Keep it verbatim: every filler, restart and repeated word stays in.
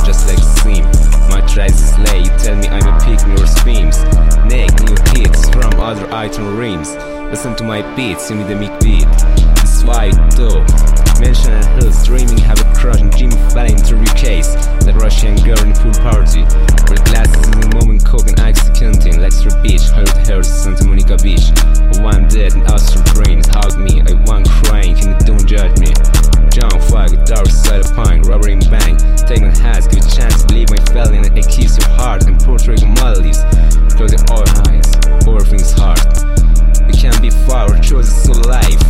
just like a sim. My try to slay, you tell me I'm a pick in your streams. Neck new hits from other item rims. Listen to my beats, you need a mic beat. This is why I do. Mention and hills, dreaming, have a crush on Jimmy Fallon interview case. That Russian girl in pool party. With glasses in the moment, coke and ice canteen. Lexter Beach, heard her Santa Monica Beach. Oh, I'm dead and astral brains hug me. I want crying, can you don't judge me. John Fire, dark side of pine, rubber in bang. Take my hats, give a chance to believe my felon and I kiss your heart and Puerto Rican melodies. Because they're all highs, everything's hard. We can't be far, our choice is so life.